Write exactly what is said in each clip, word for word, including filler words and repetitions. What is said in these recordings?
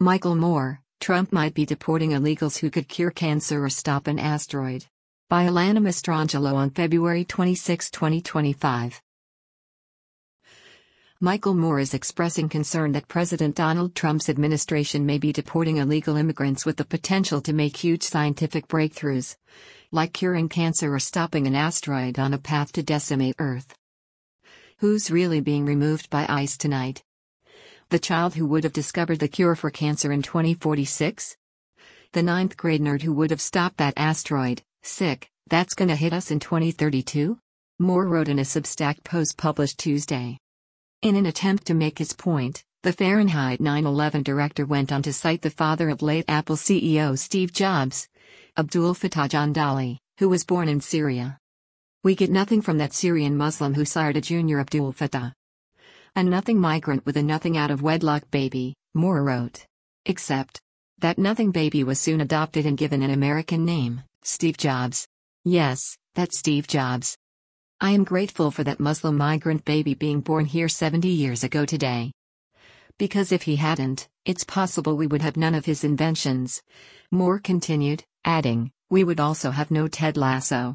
Michael Moore, Trump might be deporting illegals who could cure cancer or stop an asteroid. By Alana Mastrangelo on February twenty-sixth, twenty twenty-five. Michael Moore is expressing concern that President Donald Trump's administration may be deporting illegal immigrants with the potential to make huge scientific breakthroughs, like curing cancer or stopping an asteroid on a path to decimate Earth. Who's really being removed by ICE tonight? The child who would have discovered the cure for cancer in twenty forty-six? The ninth grade nerd who would have stopped that asteroid, sick, that's gonna hit us in twenty thirty-two? Moore wrote in a Substack post published Tuesday. In an attempt to make his point, the Fahrenheit nine eleven director went on to cite the father of late Apple C E O Steve Jobs, Abdul Fattah Jandali, who was born in Syria. "We get nothing from that Syrian Muslim who sired a junior Abdul Fattah. A nothing migrant with a nothing out of wedlock baby," Moore wrote. Except that nothing baby was soon adopted and given an American name, Steve Jobs. Yes, that's Steve Jobs. I am grateful for that Muslim migrant baby being born here seventy years ago today. Because if he hadn't, it's possible we would have none of his inventions. Moore continued, adding, we would also have no Ted Lasso.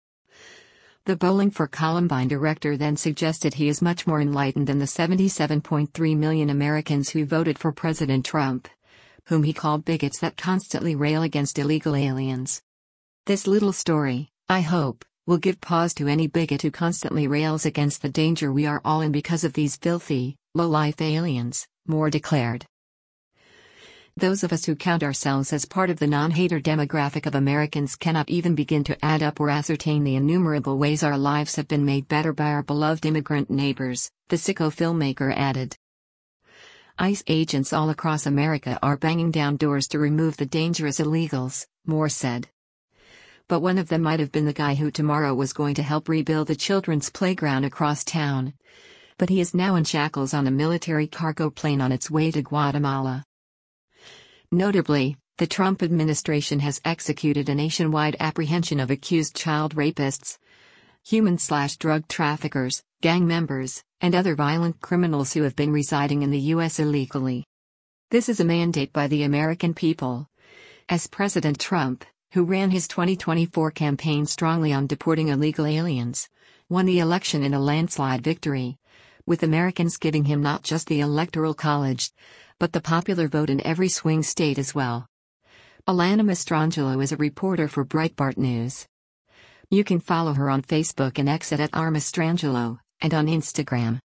The Bowling for Columbine director then suggested he is much more enlightened than the seventy-seven point three million Americans who voted for President Trump, whom he called bigots that constantly rail against illegal aliens. This little story, I hope, will give pause to any bigot who constantly rails against the danger we are all in because of these filthy, low-life aliens, Moore declared. Those of us who count ourselves as part of the non-hater demographic of Americans cannot even begin to add up or ascertain the innumerable ways our lives have been made better by our beloved immigrant neighbors, the sicko filmmaker added. ICE agents all across America are banging down doors to remove the dangerous illegals, Moore said. But one of them might have been the guy who tomorrow was going to help rebuild the children's playground across town. But he is now in shackles on a military cargo plane on its way to Guatemala. Notably, the Trump administration has executed a nationwide apprehension of accused child rapists, human-slash-drug traffickers, gang members, and other violent criminals who have been residing in the U S illegally. This is a mandate by the American people. As President Trump, who ran his twenty twenty-four campaign strongly on deporting illegal aliens, won the election in a landslide victory, with Americans giving him not just the Electoral College, but the popular vote in every swing state as well. Alana Mastrangelo is a reporter for Breitbart News. You can follow her on Facebook and X at R Mastrangelo, and on Instagram.